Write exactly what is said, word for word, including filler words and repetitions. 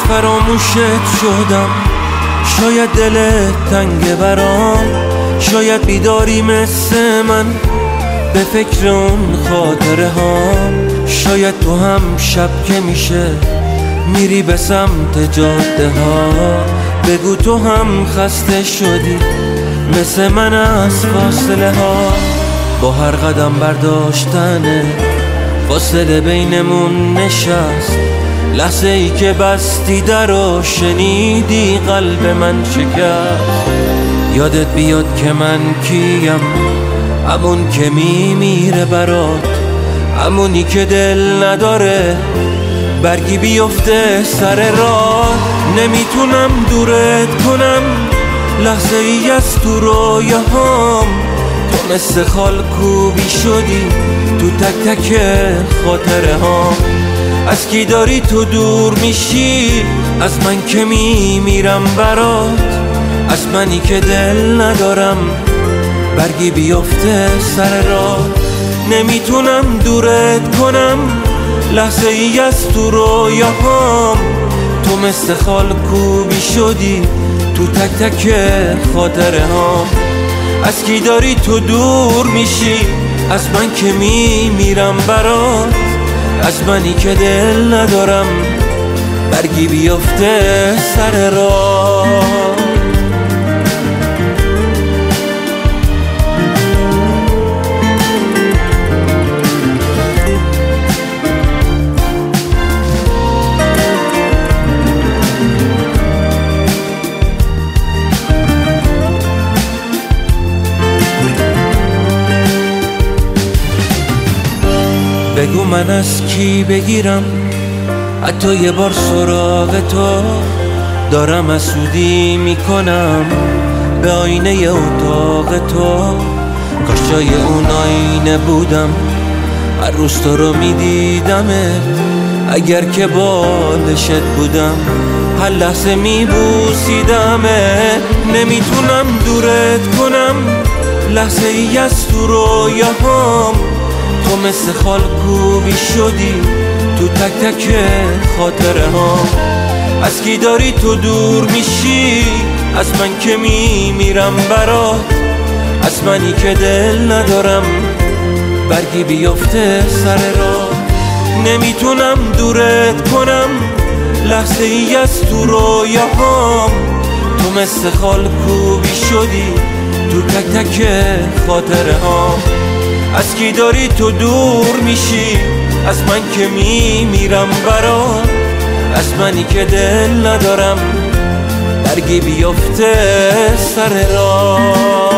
فراموشت شدم، شاید دلت تنگ برام، شاید بیداری مثل من به فکر اون خاطره هام. شاید تو هم شب که میشه میری به سمت جاده ها، بگو تو هم خسته شدی مثل من از فاصله ها. با هر قدم برداشتنه فاصله بینمون نشست، لحظه ای که بستی در و شنیدی قلب من شکست. یادت بیاد که من کیم، همون که میمیره برات، همونی که دل نداره برگی بیفته سر راه. نمیتونم دورت کنم لحظه ای از تو رویاهام، تو مثل خال کوبی شدی تو تک تک خاطره هام. از کی داری تو دور میشی؟ از من که میمیرم برات، از منی که دل ندارم برگی بیفته سر راه. نمیتونم دورت کنم لحظه ای از تو رویاهام، تو مثل خال کوبی شدی تو تک تک خاطره هام. از کی داری تو دور میشی؟ از من که میمیرم برات، از منی که دل ندارم برگی بیفته سر راه. بگو من از کی بگیرم حتی یه بار سراغ تو، دارم حسودی میکنم به آینه اتاق تو. کاش جای اون آینه بودم هر روز تو رو میدیدمت، اگر که بالشت بودم هر لحظه میبوسیدمت. نمیتونم دورت کنم لحظه ای از تو رویاهام، تو مثل خال کوبی شدی تو تک تک خاطره ها. از کی داری تو دور میشی؟ از من که میمیرم برات، از منی که دل ندارم برگی بیفته سر راه. نمیتونم دورت کنم لحظه ای از تو رویاهام، تو مثل خال کوبی شدی تو تک تک خاطره ها. از کی داری تو دور میشی؟ از من که میمیرم برات، از منی که دل ندارم برگی بیفته سر راه.